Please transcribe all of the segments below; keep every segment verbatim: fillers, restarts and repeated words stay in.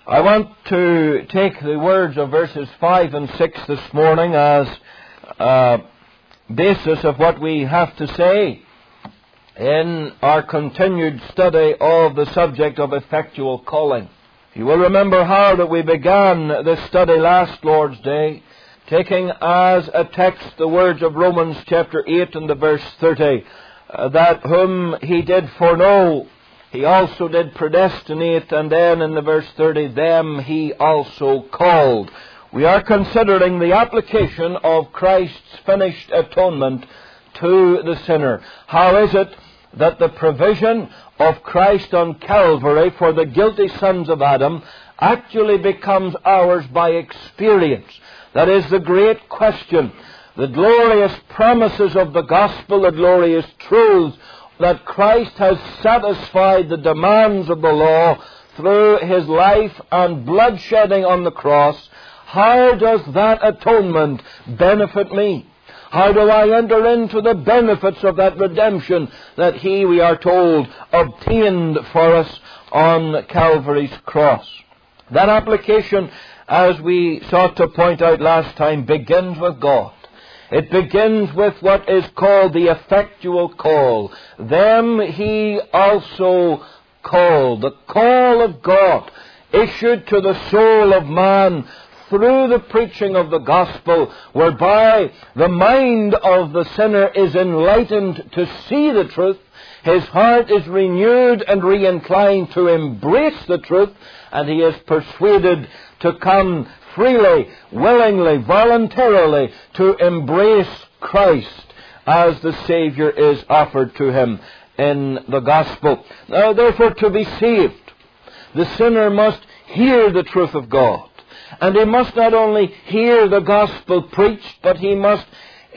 I want to take the words of verses five and six this morning as a basis of what we have to say in our continued study of the subject of effectual calling. You will remember how that we began this study last Lord's Day, taking as a text the words of Romans chapter eight and the verse thirty, uh, that whom he did foreknow, he also did predestinate, and then in the verse thirty, them he also called. We are considering the application of Christ's finished atonement to the sinner. How is it that the provision of Christ on Calvary for the guilty sons of Adam actually becomes ours by experience? That is the great question. The glorious promises of the gospel, the glorious truths that Christ has satisfied the demands of the law through His life and blood shedding on the cross. How does that atonement benefit me? How do I enter into the benefits of that redemption that He, we are told, obtained for us on Calvary's cross? That application, as we sought to point out last time, begins with God. It begins with what is called the effectual call. Them he also called. The call of God issued to the soul of man through the preaching of the gospel, whereby the mind of the sinner is enlightened to see the truth, his heart is renewed and re-inclined to embrace the truth, and he is persuaded to come freely, willingly, voluntarily to embrace Christ as the Savior is offered to him in the gospel. Now, therefore, to be saved, the sinner must hear the truth of God. And he must not only hear the gospel preached, but he must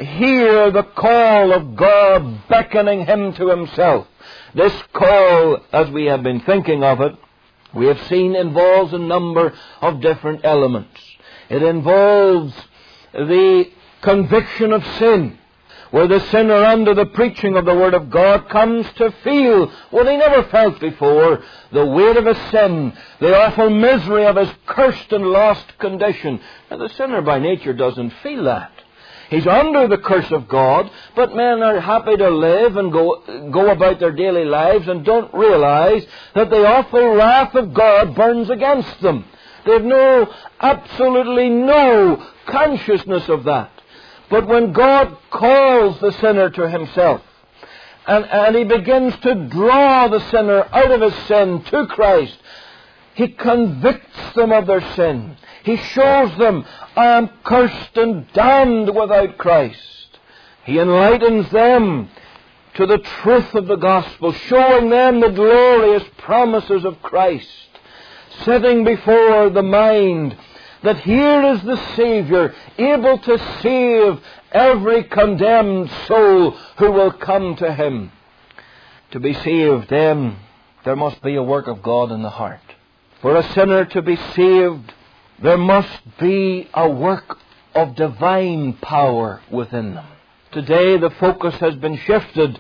hear the call of God beckoning him to Himself. This call, as we have been thinking of it, we have seen involves a number of different elements. It involves the conviction of sin, where the sinner under the preaching of the Word of God comes to feel what he never felt before, the weight of his sin, the awful misery of his cursed and lost condition. Now, the sinner by nature doesn't feel that. He's under the curse of God, but men are happy to live and go, go about their daily lives and don't realize that the awful wrath of God burns against them. They have no, absolutely no consciousness of that. But when God calls the sinner to Himself, and, and He begins to draw the sinner out of his sin to Christ, He convicts them of their sin. He shows them, I am cursed and damned without Christ. He enlightens them to the truth of the gospel, showing them the glorious promises of Christ, setting before the mind that here is the Savior, able to save every condemned soul who will come to Him. To be saved, then, there must be a work of God in the heart. For a sinner to be saved, there must be a work of divine power within them. Today, the focus has been shifted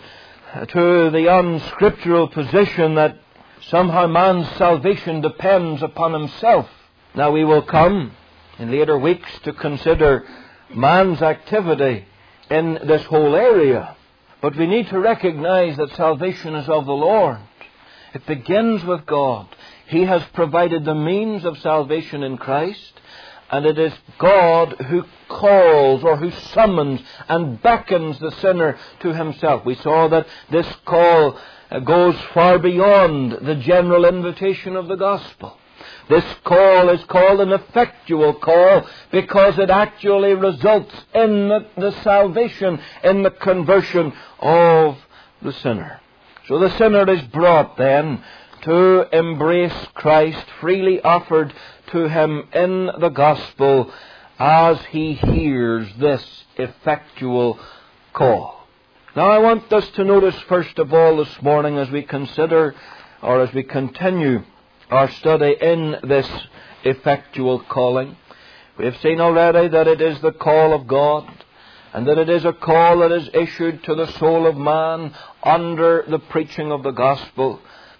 to the unscriptural position that somehow man's salvation depends upon himself. Now, we will come in later weeks to consider man's activity in this whole area. But we need to recognize that salvation is of the Lord. It begins with God. He has provided the means of salvation in Christ, and it is God who calls or who summons and beckons the sinner to Himself. We saw that this call goes far beyond the general invitation of the gospel. This call is called an effectual call because it actually results in the, the salvation, in the conversion of the sinner. So the sinner is brought then to embrace Christ, freely offered to him in the gospel as he hears this effectual call. Now I want us to notice first of all this morning as we consider or as we continue our study in this effectual calling. We have seen already that it is the call of God, and that it is a call that is issued to the soul of man under the preaching of the gospel.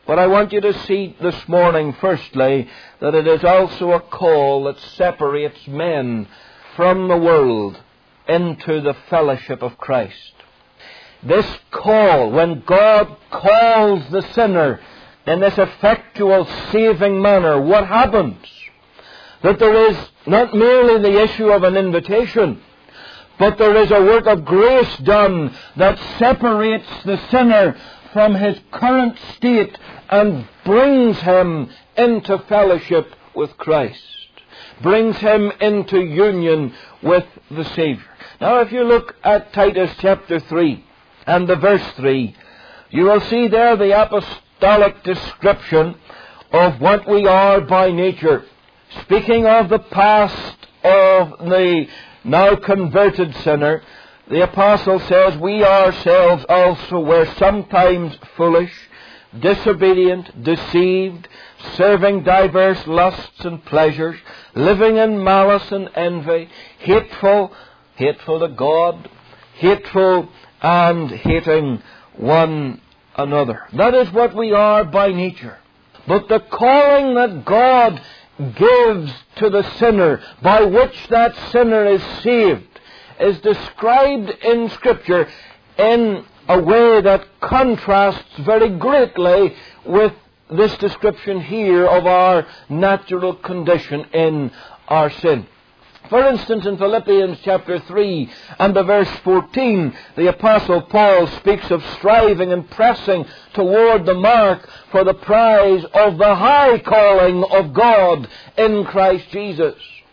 But I want you to see this morning, firstly, that it is also a call that separates men from the world into the fellowship of Christ. This call, when God calls the sinner in this effectual saving manner, what happens? That there is not merely the issue of an invitation, but there is a work of grace done that separates the sinner from his current state and brings him into fellowship with Christ, brings him into union with the Savior. Now, if you look at Titus chapter three and the verse three, you will see there the apostolic description of what we are by nature. Speaking of the past of the now converted sinner, the apostle says, we ourselves also were sometimes foolish, disobedient, deceived, serving diverse lusts and pleasures, living in malice and envy, hateful, hateful to God, hateful and hating one another. That is what we are by nature. But the calling that God gives to the sinner, by which that sinner is saved, is described in Scripture in a way that contrasts very greatly with this description here of our natural condition in our sin. For instance, in Philippians chapter three and the verse fourteen, the Apostle Paul speaks of striving and pressing toward the mark for the prize of the high calling of God in Christ Jesus.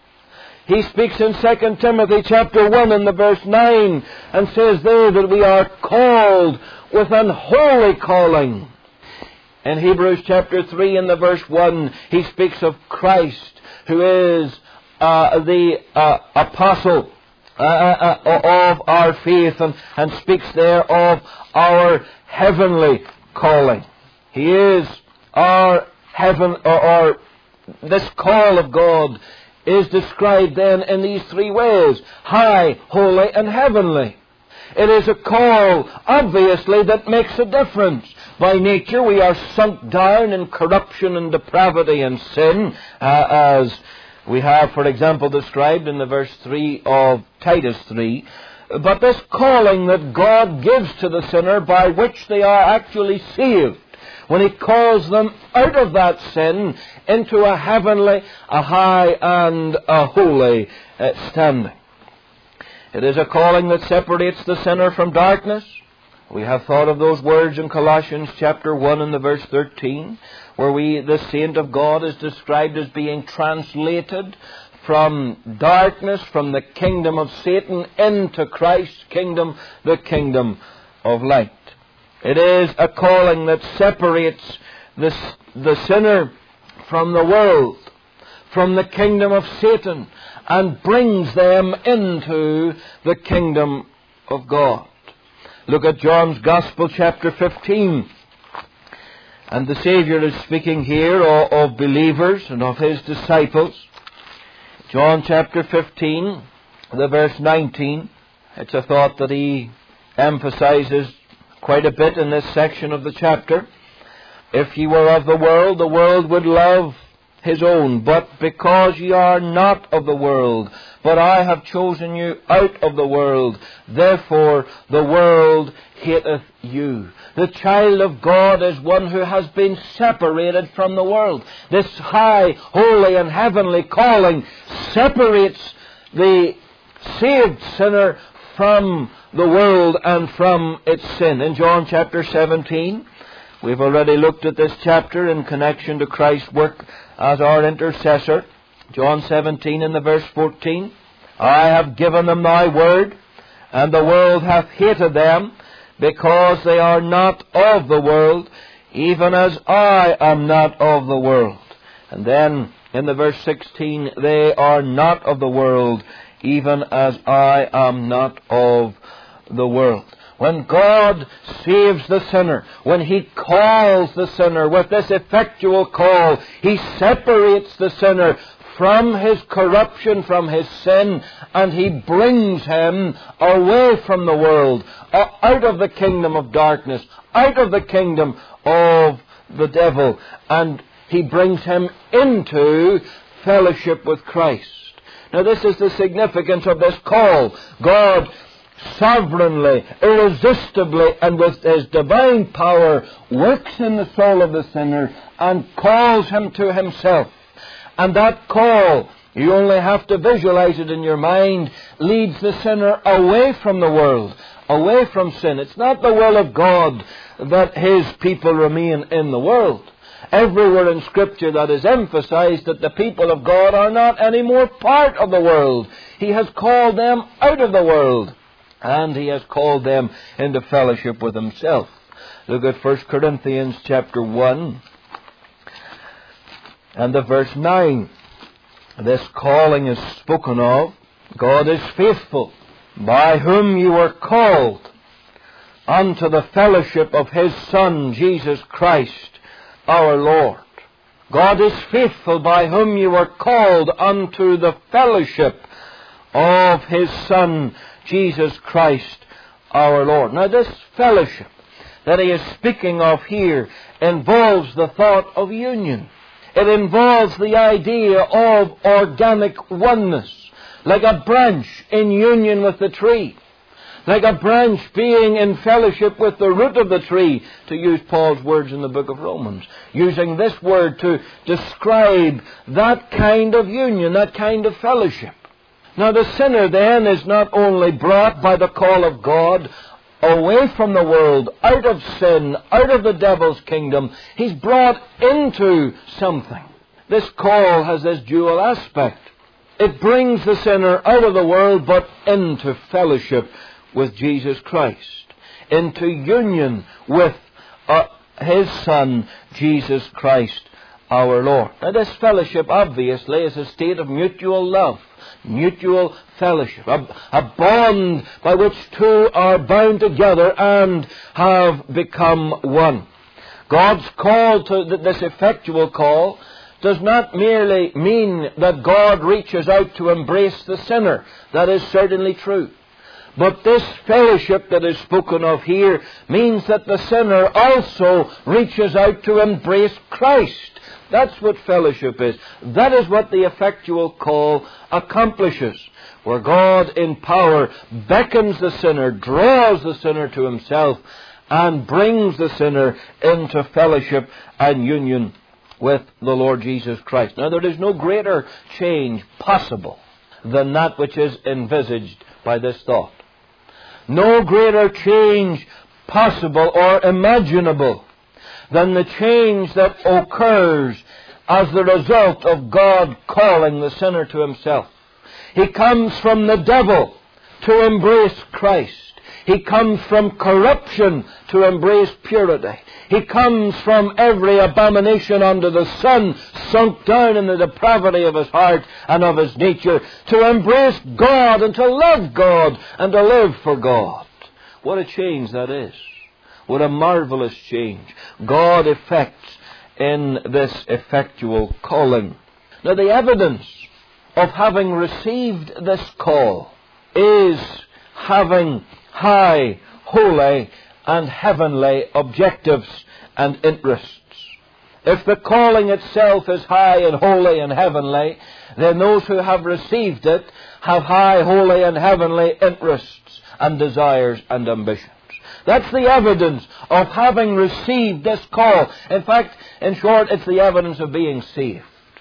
He speaks in Second Timothy chapter one and the verse nine and says there that we are called with an holy calling. In Hebrews chapter three and the verse one, he speaks of Christ, who is Uh, the uh, apostle uh, uh, of our faith, and, and speaks there of our heavenly calling. He is our heaven, or, or this call of God is described then in these three ways: high, holy, and heavenly. It is a call, obviously, that makes a difference. By nature, we are sunk down in corruption and depravity and sin, uh, as we have, for example, described in the verse three of Titus three. But this calling that God gives to the sinner, by which they are actually saved, when He calls them out of that sin into a heavenly, a high, and a holy uh, standing. It is a calling that separates the sinner from darkness. We have thought of those words in Colossians chapter one and the verse thirteen, where we, the saint of God, is described as being translated from darkness, from the kingdom of Satan, into Christ's kingdom, the kingdom of light. It is a calling that separates the, the sinner from the world, from the kingdom of Satan, and brings them into the kingdom of God. Look at John's Gospel, chapter fifteen. And the Savior is speaking here of, of believers and of His disciples. John chapter fifteen, the verse nineteen. It's a thought that He emphasizes quite a bit in this section of the chapter. If ye were of the world, the world would love his own. But because ye are not of the world, but I have chosen you out of the world, therefore the world hateth you. The child of God is one who has been separated from the world. This high, holy, and heavenly calling separates the saved sinner from the world and from its sin. In John chapter seventeen, we've already looked at this chapter in connection to Christ's work as our intercessor. John seventeen and the verse fourteen. I have given them thy word, and the world hath hated them, because they are not of the world, even as I am not of the world. And then in the verse sixteen, they are not of the world, even as I am not of the world. When God saves the sinner, when He calls the sinner with this effectual call, He separates the sinner from his corruption, from his sin, and He brings him away from the world, out of the kingdom of darkness, out of the kingdom of the devil, and he brings him into fellowship with Christ. Now this is the significance of this call. God sovereignly, irresistibly, and with His divine power works in the soul of the sinner and calls him to Himself. And that call, you only have to visualize it in your mind, leads the sinner away from the world, away from sin. It's not the will of God that His people remain in the world. Everywhere in Scripture that is emphasized that the people of God are not any more part of the world. He has called them out of the world, and He has called them into fellowship with Himself. Look at First Corinthians chapter one and the verse nine. This calling is spoken of. God is faithful, by whom you were called unto the fellowship of His Son, Jesus Christ, our Lord. God is faithful, by whom you were called unto the fellowship of His Son, Jesus Christ, our Lord. Now this fellowship that he is speaking of here involves the thought of union. It involves the idea of organic oneness, like a branch in union with the tree, like a branch being in fellowship with the root of the tree, to use Paul's words in the book of Romans, using this word to describe that kind of union, that kind of fellowship. Now the sinner then is not only brought by the call of God away from the world, out of sin, out of the devil's kingdom, he's brought into something. This call has this dual aspect. It brings the sinner out of the world, but into fellowship with Jesus Christ, into union with uh, His Son, Jesus Christ, our Lord. Now this fellowship obviously is a state of mutual love, mutual fellowship, a, a bond by which two are bound together and have become one. God's call to this effectual call does not merely mean that God reaches out to embrace the sinner. That is certainly true. But this fellowship that is spoken of here means that the sinner also reaches out to embrace Christ. That's what fellowship is. That is what the effectual call accomplishes, where God in power beckons the sinner, draws the sinner to Himself, and brings the sinner into fellowship and union with the Lord Jesus Christ. Now, there is no greater change possible than that which is envisaged by this thought. No greater change possible or imaginable than the change that occurs as the result of God calling the sinner to Himself. He comes from the devil to embrace Christ. He comes from corruption to embrace purity. He comes from every abomination under the sun, sunk down in the depravity of his heart and of his nature, to embrace God and to love God and to live for God. What a change that is. What a marvelous change God effects in this effectual calling. Now, the evidence of having received this call is having high, holy, and heavenly objectives and interests. If the calling itself is high and holy and heavenly, then those who have received it have high, holy, and heavenly interests and desires and ambitions. That's the evidence of having received this call. In fact, in short, it's the evidence of being saved.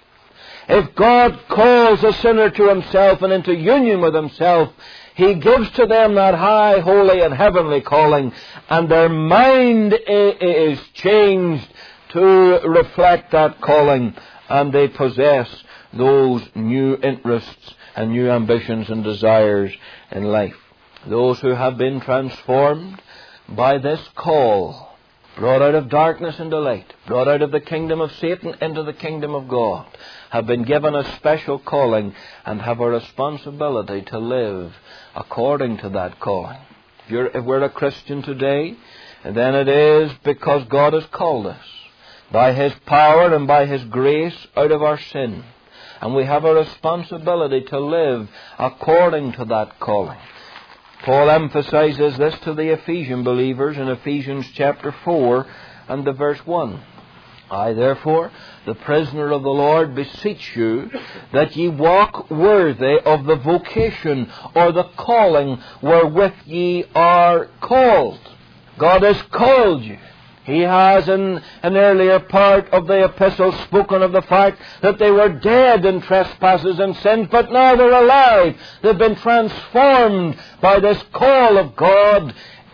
If God calls a sinner to Himself and into union with Himself, He gives to them that high, holy, and heavenly calling, and their mind is changed to reflect that calling, and they possess those new interests and new ambitions and desires in life. Those who have been transformed by this call, brought out of darkness into light, brought out of the kingdom of Satan into the kingdom of God, have been given a special calling and have a responsibility to live according to that calling. If, you're, if we're a Christian today, then it is because God has called us by His power and by His grace out of our sin. And we have a responsibility to live according to that calling. Paul emphasizes this to the Ephesian believers in Ephesians chapter four and the verse one. I, therefore, the prisoner of the Lord, beseech you that ye walk worthy of the vocation or the calling wherewith ye are called. God has called you. He has, in an earlier part of the epistle, spoken of the fact that they were dead in trespasses and sins, but now they're alive. They've been transformed by this call of God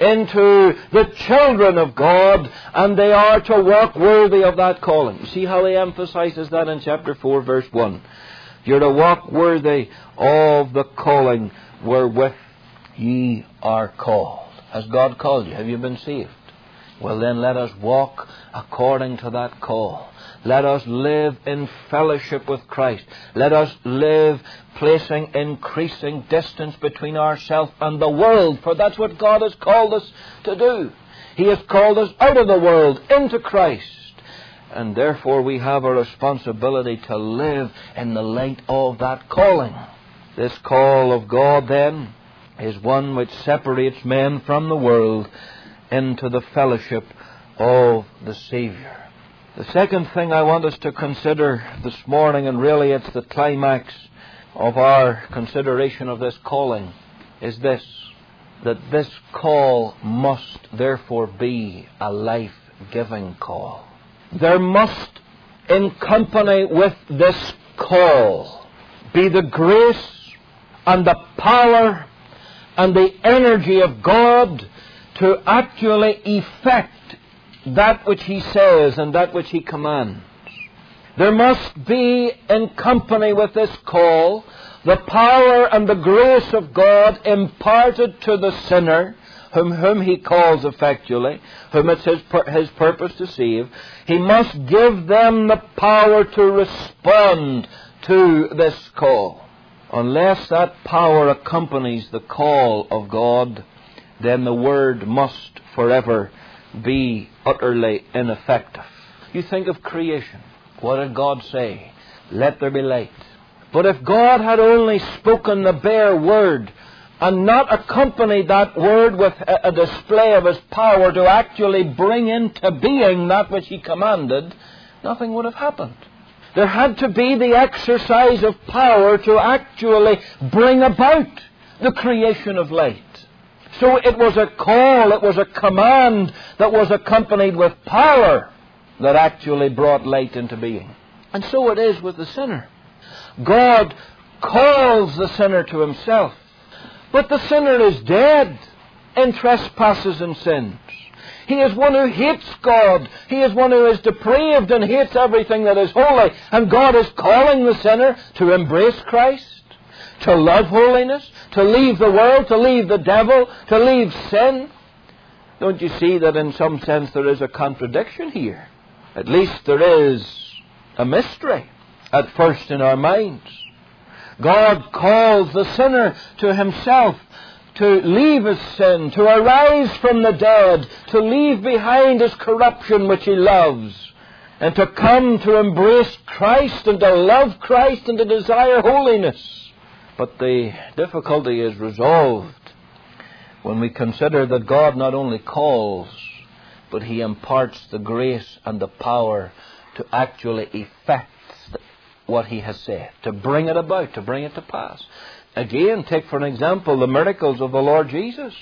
into the children of God, and they are to walk worthy of that calling. You see how he emphasizes that in chapter four, verse one. You're to walk worthy of the calling wherewith ye are called. Has God called you? Have you been saved? Well, then let us walk according to that call. Let us live in fellowship with Christ. Let us live placing increasing distance between ourselves and the world, for that's what God has called us to do. He has called us out of the world into Christ. And therefore we have a responsibility to live in the light of that calling. This call of God, then, is one which separates men from the world into the fellowship of the Savior. The second thing I want us to consider this morning, and really it's the climax of our consideration of this calling, is this: that this call must therefore be a life-giving call. There must, in company with this call, be the grace and the power and the energy of God to actually effect that which He says and that which He commands. There must be, in company with this call, the power and the grace of God imparted to the sinner, whom, whom He calls effectually, whom it's his, his purpose to save. He must give them the power to respond to this call. Unless that power accompanies the call of God, then the Word must forever be utterly ineffective. You think of creation. What did God say? Let there be light. But if God had only spoken the bare word and not accompanied that word with a, a display of His power to actually bring into being that which He commanded, nothing would have happened. There had to be the exercise of power to actually bring about the creation of light. So it was a call, it was a command that was accompanied with power that actually brought light into being. And so it is with the sinner. God calls the sinner to Himself, but the sinner is dead in trespasses and sins. He is one who hates God. He is one who is depraved and hates everything that is holy. And God is calling the sinner to embrace Christ, to love holiness, to leave the world, to leave the devil, to leave sin. Don't you see that in some sense there is a contradiction here? At least there is a mystery at first in our minds. God calls the sinner to Himself, to leave his sin, to arise from the dead, to leave behind his corruption which he loves, and to come to embrace Christ and to love Christ and to desire holiness. But the difficulty is resolved when we consider that God not only calls, but He imparts the grace and the power to actually effect what He has said, to bring it about, to bring it to pass. Again, take for an example the miracles of the Lord Jesus.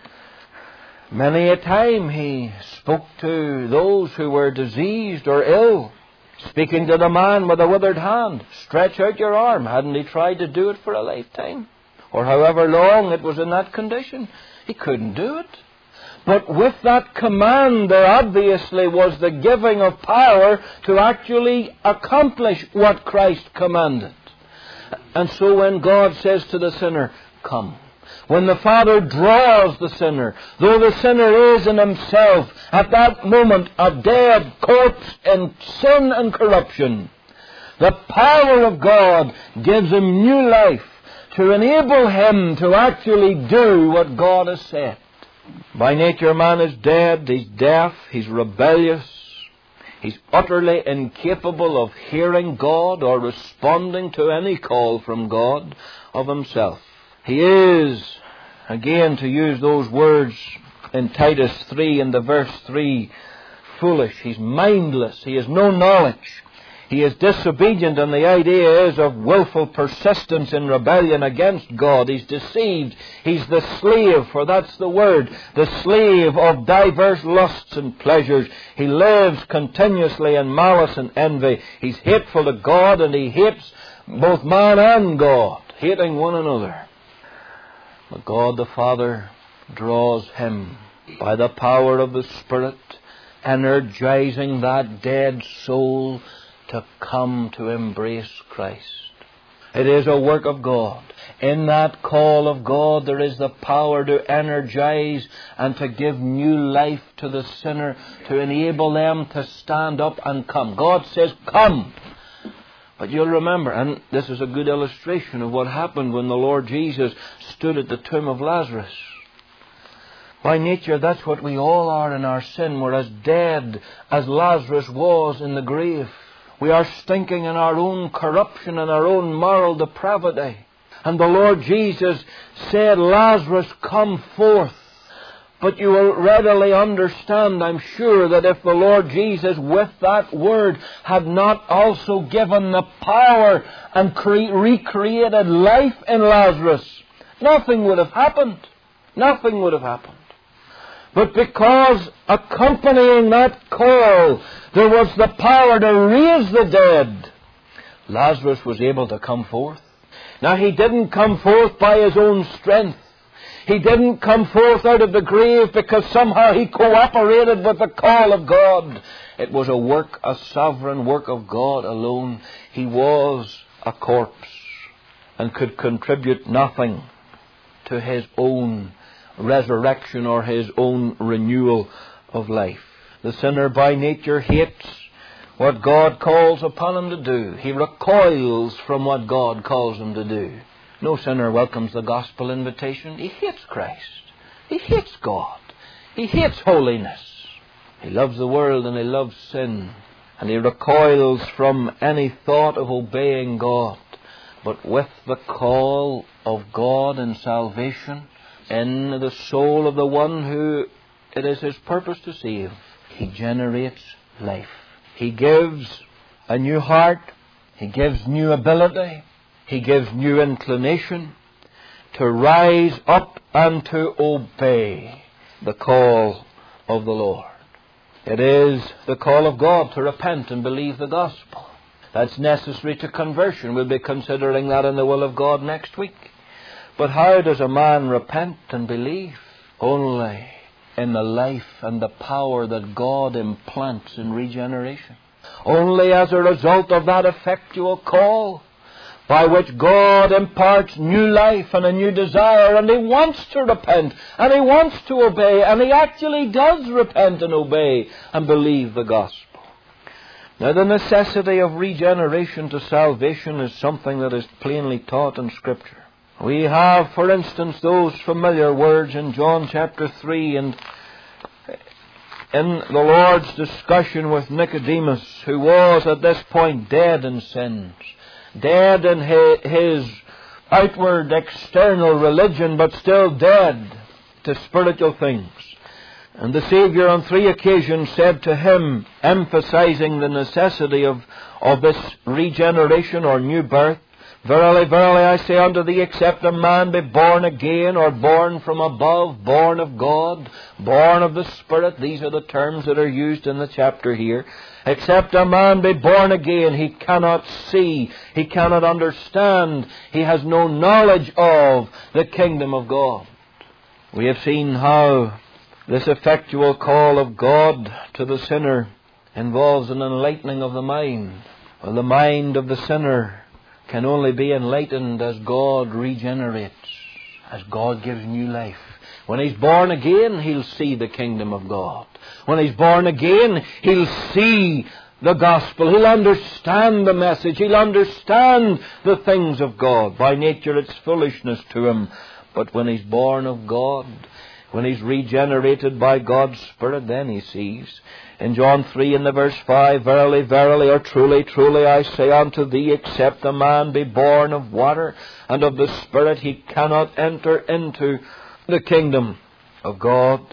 Many a time He spoke to those who were diseased or ill, speaking to the man with a withered hand, stretch out your arm. Hadn't He tried to do it for a lifetime? Or however long it was in that condition, He couldn't do it. But with that command there obviously was the giving of power to actually accomplish what Christ commanded. And so when God says to the sinner, come, when the Father draws the sinner, though the sinner is in himself at that moment a dead corpse in sin and corruption, the power of God gives him new life to enable him to actually do what God has said. By nature man is dead, he's deaf, he's rebellious, he's utterly incapable of hearing God or responding to any call from God of himself. He is, again to use those words in Titus three in the verse three, foolish. He's mindless. He has no knowledge. He is disobedient, and the idea is of willful persistence in rebellion against God. He's deceived. He's the slave, for that's the word, the slave of diverse lusts and pleasures. He lives continuously in malice and envy. He's hateful to God, and he hates both man and God, hating one another. But God the Father draws him by the power of the Spirit, energizing that dead soul to come to embrace Christ. It is a work of God. In that call of God there is the power to energize and to give new life to the sinner, to enable them to stand up and come. God says, come. But you'll remember, and this is a good illustration of what happened when the Lord Jesus stood at the tomb of Lazarus. By nature, that's what we all are in our sin. We're as dead as Lazarus was in the grave. We are stinking in our own corruption and our own moral depravity. And the Lord Jesus said, Lazarus, come forth. But you will readily understand, I'm sure, that if the Lord Jesus, with that word, had not also given the power and cre- recreated life in Lazarus, nothing would have happened. Nothing would have happened. But because accompanying that call, there was the power to raise the dead, Lazarus was able to come forth. Now, he didn't come forth by his own strength. He didn't come forth out of the grave because somehow he cooperated with the call of God. It was a work, a sovereign work of God alone. He was a corpse and could contribute nothing to his own resurrection or his own renewal of life. The sinner by nature hates what God calls upon him to do. He recoils from what God calls him to do. No sinner welcomes the gospel invitation. He hates Christ. He hates God. He hates holiness. He loves the world and he loves sin. And he recoils from any thought of obeying God. But with the call of God and salvation in the soul of the one who it is his purpose to save, he generates life. He gives a new heart. He gives new ability. He gives new inclination to rise up and to obey the call of the Lord. It is the call of God to repent and believe the gospel. That's necessary to conversion. We'll be considering that in the will of God next week. But how does a man repent and believe? Only in the life and the power that God implants in regeneration. Only as a result of that effectual call by which God imparts new life and a new desire, and he wants to repent, and he wants to obey, and he actually does repent and obey and believe the gospel. Now, the necessity of regeneration to salvation is something that is plainly taught in Scripture. We have, for instance, those familiar words in John chapter three, and in the Lord's discussion with Nicodemus, who was at this point dead in sins, dead in his outward, external religion, but still dead to spiritual things. And the Savior on three occasions said to him, emphasizing the necessity of, of this regeneration or new birth, Verily, verily, I say unto thee, except a man be born again, or born from above, born of God, born of the Spirit, these are the terms that are used in the chapter here. Except a man be born again, he cannot see, he cannot understand, he has no knowledge of the kingdom of God. We have seen how this effectual call of God to the sinner involves an enlightening of the mind. Well, the mind of the sinner can only be enlightened as God regenerates, as God gives new life. When he's born again, he'll see the kingdom of God. When he's born again, he'll see the gospel. He'll understand the message. He'll understand the things of God. By nature, it's foolishness to him. But when he's born of God, when he's regenerated by God's Spirit, then he sees. In John three, in the verse five, Verily, verily, or truly, truly, I say unto thee, except a man be born of water and of the Spirit, he cannot enter into the kingdom of God.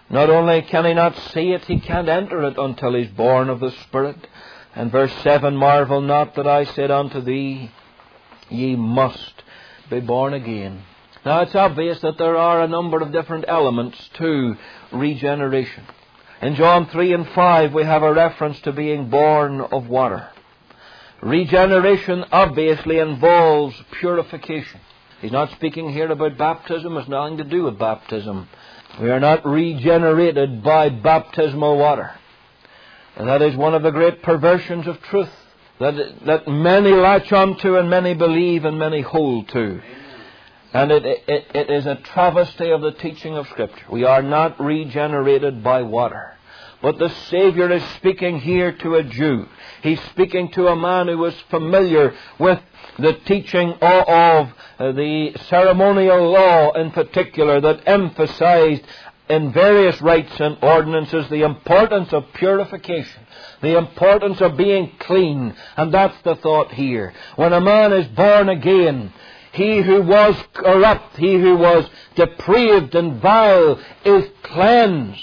Not only can he not see it, he can't enter it until he's born of the Spirit. And verse seven, marvel not that I said unto thee, ye must be born again. Now it's obvious that there are a number of different elements to regeneration. In John three and five we have a reference to being born of water. Regeneration obviously involves purification. He's not speaking here about baptism. It has nothing to do with baptism. We are not regenerated by baptismal water. And that is one of the great perversions of truth that, that many latch onto and many believe and many hold to. And it, it, it is a travesty of the teaching of Scripture. We are not regenerated by water. But the Savior is speaking here to a Jew. He's speaking to a man who was familiar with the teaching of the ceremonial law in particular, that emphasized in various rites and ordinances the importance of purification, the importance of being clean. And that's the thought here. When a man is born again, he who was corrupt, he who was depraved and vile, is cleansed.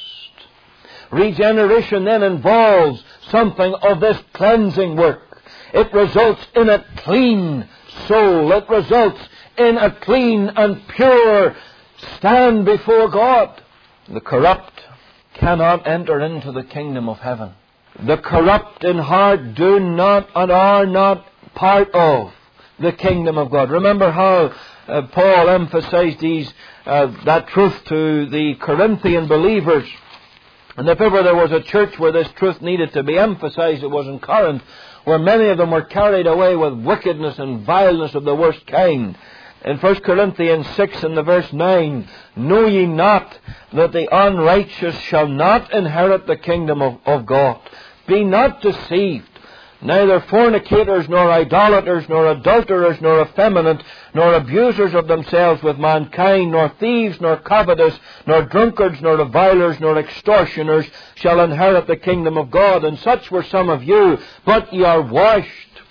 Regeneration then involves something of this cleansing work. It results in a clean soul. It results in a clean and pure stand before God. The corrupt cannot enter into the kingdom of heaven. The corrupt in heart do not and are not part of the kingdom of God. Remember how uh, Paul emphasized these, uh, that truth to the Corinthian believers. And if ever there was a church where this truth needed to be emphasized, it was in Corinth, where many of them were carried away with wickedness and vileness of the worst kind. In First Corinthians six and the verse nine, know ye not that the unrighteous shall not inherit the kingdom of, of God? Be not deceived. Neither fornicators, nor idolaters, nor adulterers, nor effeminate, nor abusers of themselves with mankind, nor thieves, nor covetous, nor drunkards, nor revilers, nor extortioners shall inherit the kingdom of God. And such were some of you, but ye are washed.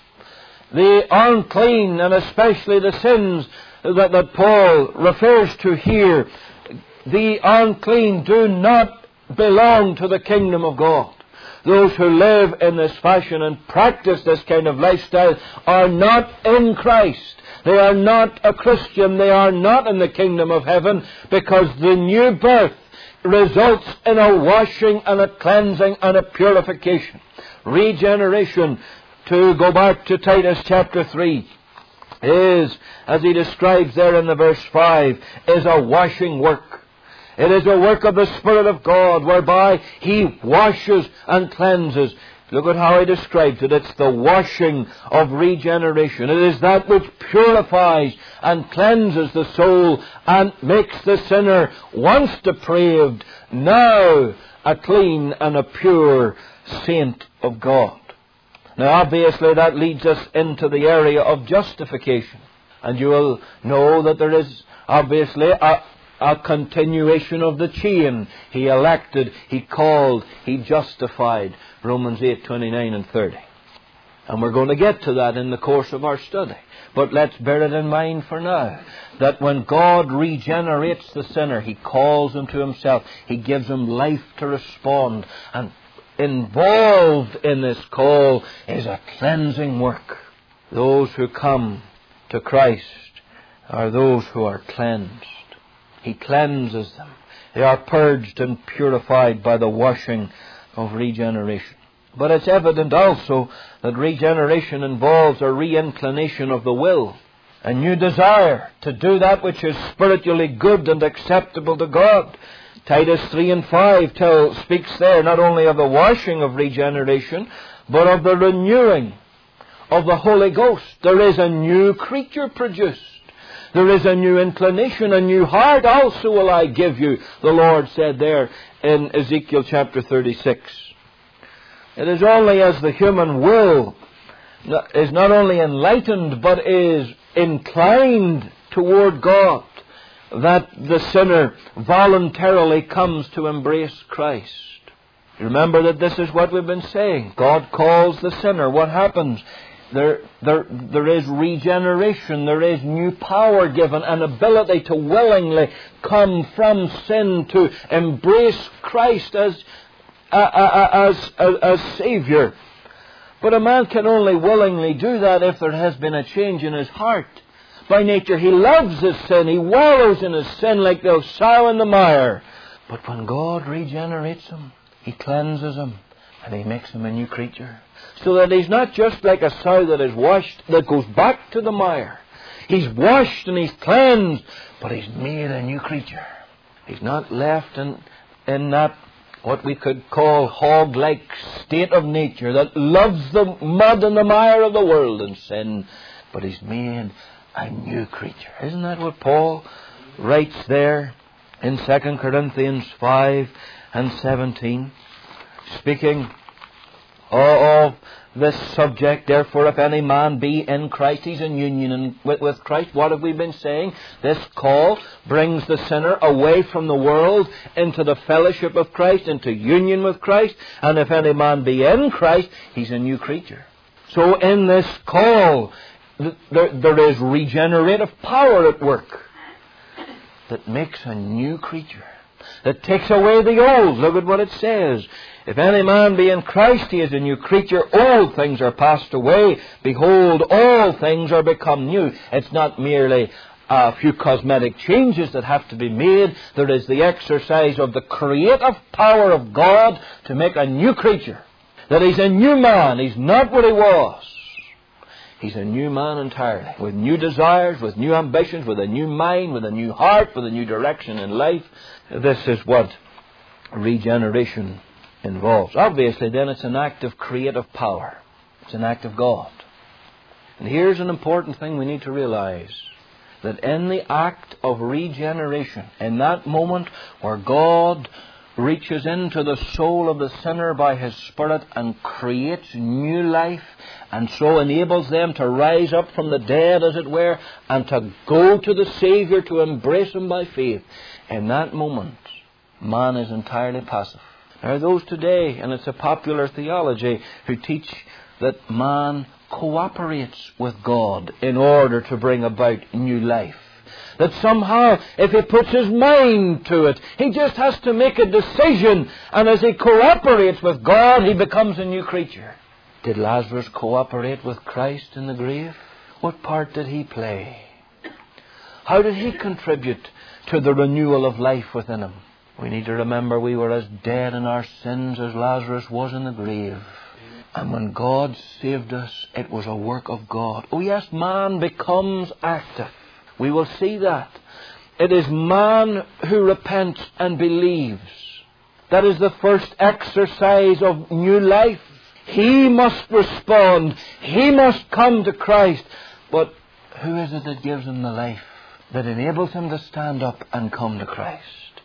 The unclean, and especially the sins that, that Paul refers to here, the unclean do not belong to the kingdom of God. Those who live in this fashion and practice this kind of lifestyle are not in Christ. They are not a Christian. They are not in the kingdom of heaven, because the new birth results in a washing and a cleansing and a purification. Regeneration, to go back to Titus chapter three, is, as he describes there in the verse five, is a washing work. It is a work of the Spirit of God, whereby He washes and cleanses. Look at how He describes it. It's the washing of regeneration. It is that which purifies and cleanses the soul and makes the sinner, once depraved, now a clean and a pure saint of God. Now obviously that leads us into the area of justification. And you will know that there is obviously a A continuation of the chain. He elected, He called, He justified. Romans eight, twenty-nine and thirty. And we're going to get to that in the course of our study. But let's bear it in mind for now, that when God regenerates the sinner, He calls him to Himself. He gives him life to respond. And involved in this call is a cleansing work. Those who come to Christ are those who are cleansed. He cleanses them. They are purged and purified by the washing of regeneration. But it's evident also that regeneration involves a reinclination of the will, a new desire to do that which is spiritually good and acceptable to God. Titus three and five tell, speaks there not only of the washing of regeneration, but of the renewing of the Holy Ghost. There is a new creature produced. There is a new inclination, a new heart also will I give you, the Lord said there in Ezekiel chapter thirty-six. It is only as the human will is not only enlightened, but is inclined toward God, that the sinner voluntarily comes to embrace Christ. Remember that this is what we've been saying. God calls the sinner. What happens? There, there, there is regeneration, there is new power given, an ability to willingly come from sin to embrace Christ as, uh, uh, as, as, as Savior. But a man can only willingly do that if there has been a change in his heart. By nature he loves his sin, he wallows in his sin like the sow in the mire. But when God regenerates him, He cleanses him, and He makes him a new creature. So that he's not just like a sow that is washed, that goes back to the mire. He's washed and he's cleansed, but he's made a new creature. He's not left in, in that, what we could call, hog-like state of nature that loves the mud and the mire of the world and sin, but he's made a new creature. Isn't that what Paul writes there in Second Corinthians five and seventeen? Speaking of this subject, therefore, if any man be in Christ, he's in union with, with Christ. What have we been saying? This call brings the sinner away from the world into the fellowship of Christ, into union with Christ. And if any man be in Christ, he's a new creature. So in this call, there, there is regenerative power at work that makes a new creature, that takes away the old. Look at what it says. If any man be in Christ, he is a new creature. All things are passed away. Behold, all things are become new. It's not merely a few cosmetic changes that have to be made. There is the exercise of the creative power of God to make a new creature. That he's a new man. He's not what he was. He's a new man entirely, with new desires, with new ambitions, with a new mind, with a new heart, with a new direction in life. This is what regeneration involves. Obviously, then, it's an act of creative power. It's an act of God. And here's an important thing we need to realize. That in the act of regeneration, in that moment where God reaches into the soul of the sinner by His Spirit and creates new life, and so enables them to rise up from the dead, as it were, and to go to the Savior, to embrace Him by faith, in that moment, man is entirely passive. There are those today, and it's a popular theology, who teach that man cooperates with God in order to bring about new life. That somehow, if he puts his mind to it, he just has to make a decision, and as he cooperates with God, he becomes a new creature. Did Lazarus cooperate with Christ in the grave? What part did he play? How did he contribute to the renewal of life within him? We need to remember we were as dead in our sins as Lazarus was in the grave. And when God saved us, it was a work of God. Oh yes, man becomes active. We will see that. It is man who repents and believes. That is the first exercise of new life. He must respond. He must come to Christ. But who is it that gives him the life that enables him to stand up and come to Christ?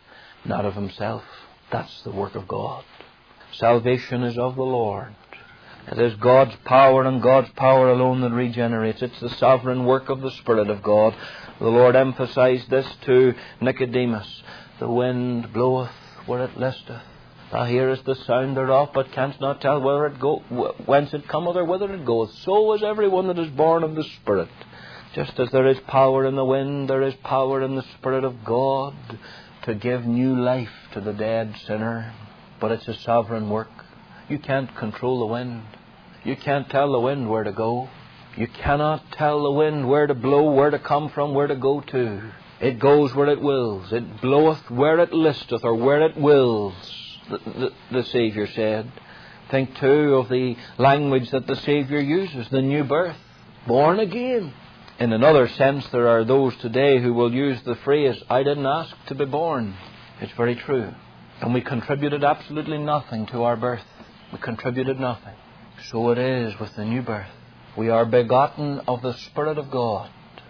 Not of himself. That's the work of God. Salvation is of the Lord. It is God's power and God's power alone that regenerates. It's the sovereign work of the Spirit of God. The Lord emphasized this to Nicodemus. The wind bloweth where it listeth. Thou hearest the sound thereof, but canst not tell whether it go, whence it cometh or whither it goeth. So is everyone that is born of the Spirit. Just as there is power in the wind, there is power in the Spirit of God to give new life to the dead sinner. But it's a sovereign work. You can't control the wind. You can't tell the wind where to go. You cannot tell the wind where to blow, where to come from, where to go to. It goes where it wills. It bloweth where it listeth, or where it wills, the, the, the Saviour said. Think too of the language that the Saviour uses, the new birth, born again. In another sense, there are those today who will use the phrase, I didn't ask to be born. It's very true. And we contributed absolutely nothing to our birth. We contributed nothing. So it is with the new birth. We are begotten of the Spirit of God.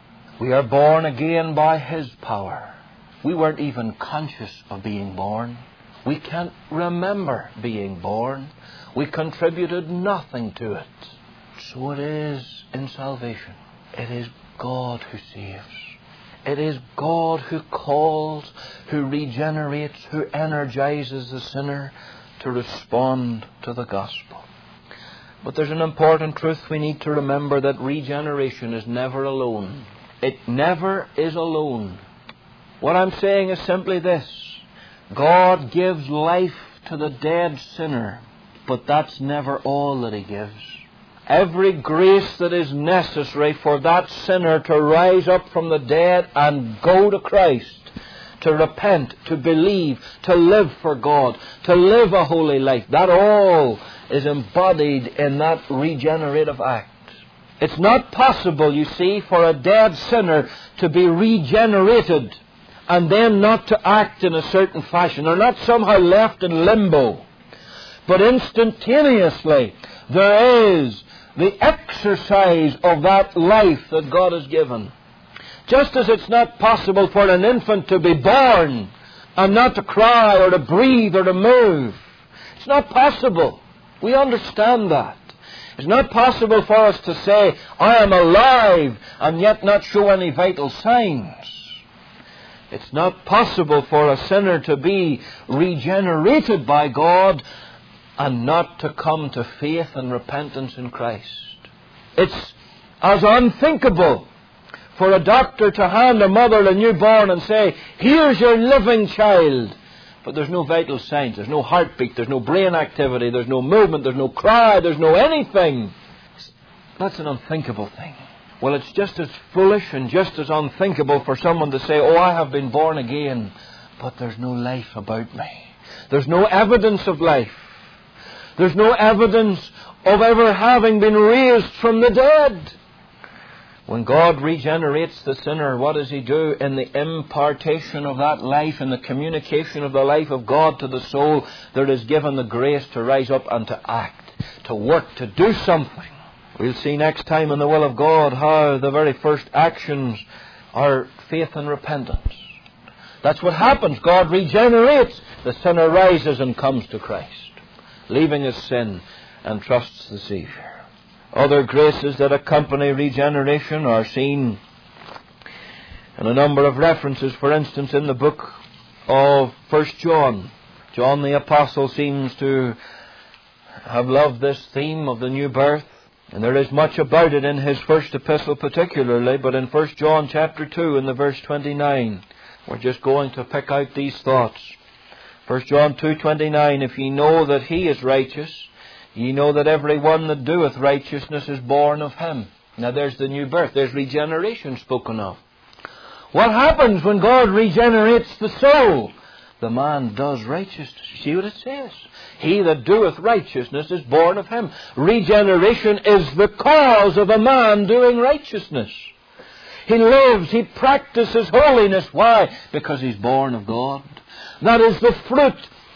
We are born again by His power. We weren't even conscious of being born. We can't remember being born. We contributed nothing to it. So it is in salvation. It is God who saves. It is God who calls, who regenerates, who energizes the sinner to respond to the gospel. But there's an important truth we need to remember, that regeneration is never alone. It never is alone. What I'm saying is simply this. God gives life to the dead sinner, but that's never all that He gives. Every grace that is necessary for that sinner to rise up from the dead and go to Christ, to repent, to believe, to live for God, to live a holy life, that all is embodied in that regenerative act. It's not possible, you see, for a dead sinner to be regenerated and then not to act in a certain fashion, or not somehow left in limbo. But instantaneously there is the exercise of that life that God has given. Just as it's not possible for an infant to be born and not to cry or to breathe or to move. It's not possible. We understand that. It's not possible for us to say, I am alive, and yet not show any vital signs. It's not possible for a sinner to be regenerated by God and not to come to faith and repentance in Christ. It's as unthinkable for a doctor to hand a mother a newborn and say, here's your living child. But there's no vital signs, there's no heartbeat, there's no brain activity, there's no movement, there's no cry, there's no anything. That's an unthinkable thing. Well, it's just as foolish and just as unthinkable for someone to say, oh, I have been born again, but there's no life about me. There's no evidence of life. There's no evidence of ever having been raised from the dead. When God regenerates the sinner, what does He do? In the impartation of that life, in the communication of the life of God to the soul, there is given the grace to rise up and to act, to work, to do something. We'll see next time in the will of God how the very first actions are faith and repentance. That's what happens. God regenerates. The sinner rises and comes to Christ, leaving his sin and trusts the Savior. Other graces that accompany regeneration are seen in a number of references. For instance, in the book of First John, John the Apostle seems to have loved this theme of the new birth. And there is much about it in his first epistle particularly, but in First John chapter two in the verse twenty-nine, we're just going to pick out these thoughts. First John two twenty-nine, if ye know that He is righteous, ye know that every one that doeth righteousness is born of Him. Now there's the new birth, there's regeneration spoken of. What happens when God regenerates the soul? The man does righteousness. You see what it says? He that doeth righteousness is born of Him. Regeneration is the cause of a man doing righteousness. He lives, he practices holiness. Why? Because he's born of God. That is the fruit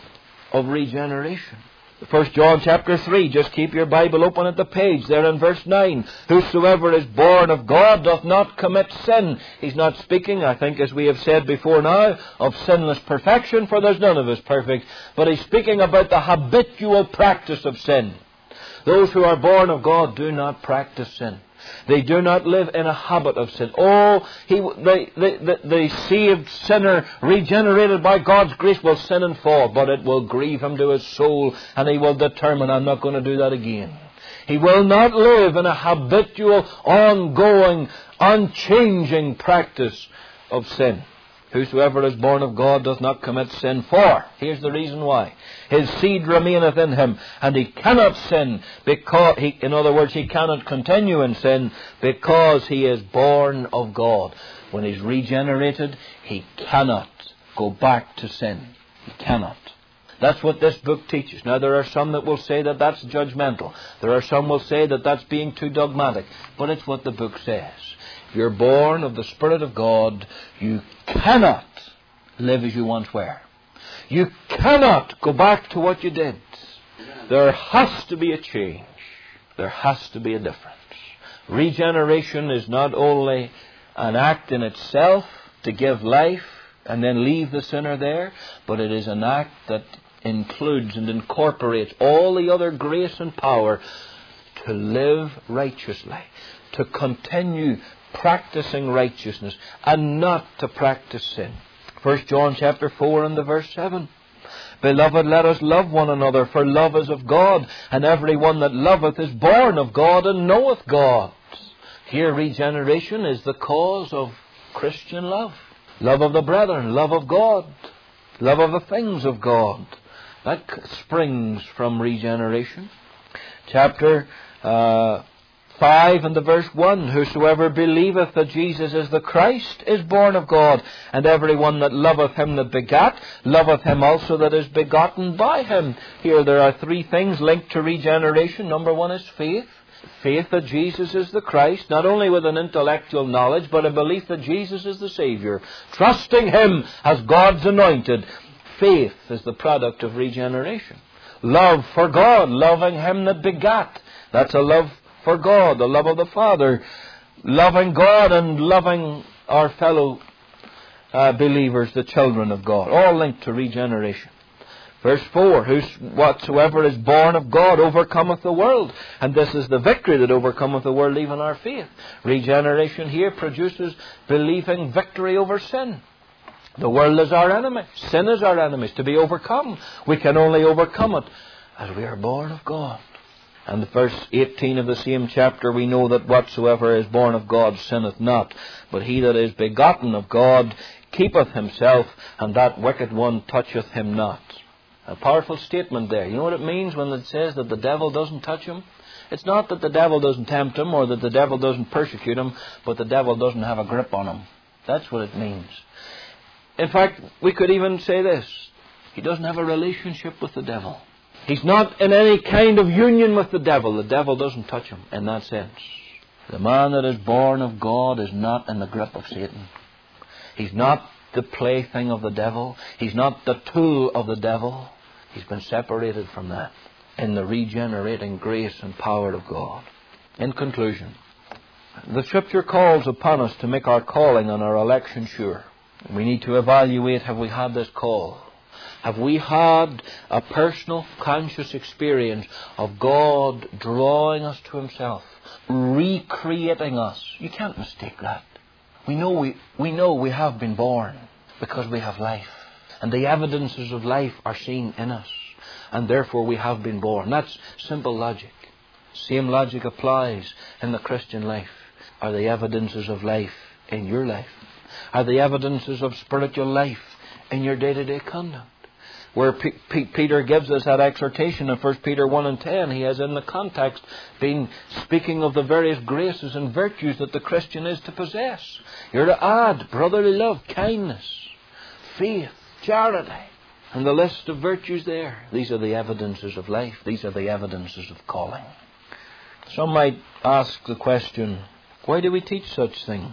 of regeneration. First John chapter three, just keep your Bible open at the page there in verse nine. Whosoever is born of God doth not commit sin. He's not speaking, I think as we have said before now, of sinless perfection, for there's none of us perfect. But he's speaking about the habitual practice of sin. Those who are born of God do not practice sin. They do not live in a habit of sin. Oh, he, the, the, the, the saved sinner, regenerated by God's grace, will sin and fall, but it will grieve him to his soul, and he will determine, I'm not going to do that again. He will not live in a habitual, ongoing, unchanging practice of sin. Whosoever is born of God does not commit sin, for, here's the reason why, his seed remaineth in him, and he cannot sin, because he, in other words, he cannot continue in sin, because he is born of God. When he's regenerated, he cannot go back to sin. He cannot. That's what this book teaches. Now, there are some that will say that that's judgmental. There are some will say that that's being too dogmatic. But it's what the book says. If you're born of the Spirit of God, you cannot live as you once were. You cannot go back to what you did. There has to be a change. There has to be a difference. Regeneration is not only an act in itself to give life and then leave the sinner there, but it is an act that includes and incorporates all the other grace and power to live righteously, to continue practicing righteousness and not to practice sin. First John chapter four and the verse seven. Beloved, let us love one another, for love is of God, and every one that loveth is born of God and knoweth God. Here regeneration is the cause of Christian love. Love of the brethren, love of God, love of the things of God. That springs from regeneration. Chapter uh, five and the verse one, whosoever believeth that Jesus is the Christ is born of God, and every one that loveth him that begat, loveth him also that is begotten by him. Here there are three things linked to regeneration. Number one is faith. Faith that Jesus is the Christ, not only with an intellectual knowledge, but a belief that Jesus is the Savior. Trusting him as God's anointed. Faith is the product of regeneration. Love for God, loving him that begat. That's a love for God, the love of the Father. Loving God and loving our fellow uh, believers, the children of God. All linked to regeneration. Verse four, whatsoever is born of God overcometh the world. And this is the victory that overcometh the world, even our faith. Regeneration here produces believing victory over sin. The world is our enemy. Sin is our enemy. It's to be overcome. We can only overcome it as we are born of God. And the verse eighteen of the same chapter, we know that whatsoever is born of God sinneth not. But he that is begotten of God keepeth himself, and that wicked one toucheth him not. A powerful statement there. You know what it means when it says that the devil doesn't touch him? It's not that the devil doesn't tempt him or that the devil doesn't persecute him, but the devil doesn't have a grip on him. That's what it means. In fact, we could even say this. He doesn't have a relationship with the devil. He's not in any kind of union with the devil. The devil doesn't touch him in that sense. The man that is born of God is not in the grip of Satan. He's not the plaything of the devil. He's not the tool of the devil. He's been separated from that in the regenerating grace and power of God. In conclusion, the Scripture calls upon us to make our calling and our election sure. We need to evaluate, have we had this call? Have we had a personal, conscious experience of God drawing us to himself, recreating us? You can't mistake that. We know we, we know we have been born because we have life. And the evidences of life are seen in us. And therefore we have been born. That's simple logic. Same logic applies in the Christian life. Are the evidences of life in your life? Are the evidences of spiritual life in your day-to-day conduct? Where P- P- Peter gives us that exhortation in First Peter one and ten, he has in the context been speaking of the various graces and virtues that the Christian is to possess. You're to add brotherly love, kindness, faith, charity, and the list of virtues there. These are the evidences of life. These are the evidences of calling. Some might ask the question, why do we teach such things?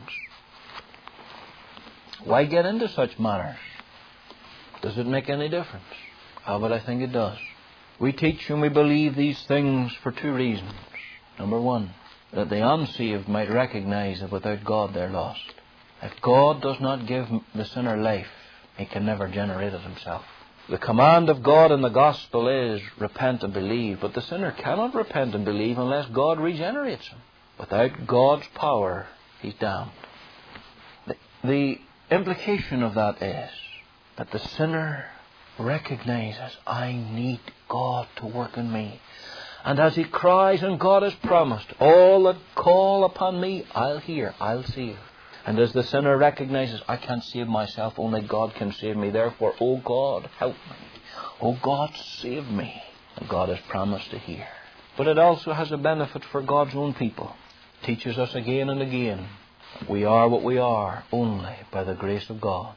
Why get into such matters? Does it make any difference? Ah, but I think it does. We teach and we believe these things for two reasons. Number one, that the unsaved might recognize that without God they're lost. If God does not give the sinner life, he can never generate it himself. The command of God in the gospel is repent and believe, but the sinner cannot repent and believe unless God regenerates him. Without God's power, he's damned. The, the implication of that is that the sinner recognizes, I need God to work in me. And as he cries, and God has promised, all that call upon me, I'll hear, I'll save. And as the sinner recognizes, I can't save myself, only God can save me. Therefore, oh God, help me. Oh God, save me. And God has promised to hear. But it also has a benefit for God's own people. It teaches us again and again, we are what we are only by the grace of God.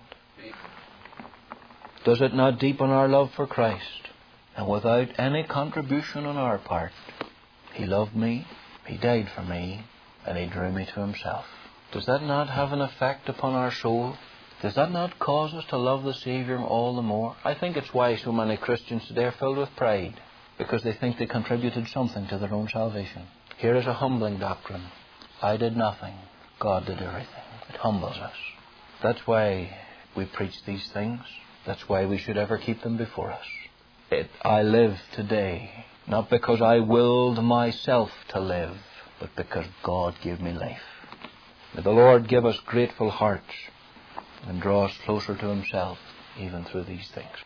Does it not deepen our love for Christ? And without any contribution on our part, he loved me, he died for me, and he drew me to himself. Does that not have an effect upon our soul? Does that not cause us to love the Saviour all the more? I think it's why so many Christians today are filled with pride, because they think they contributed something to their own salvation. Here is a humbling doctrine. I did nothing. God did everything. It humbles us. That's why we preach these things. That's why we should ever keep them before us. It, I live today, not because I willed myself to live, but because God gave me life. May the Lord give us grateful hearts and draw us closer to himself, even through these things.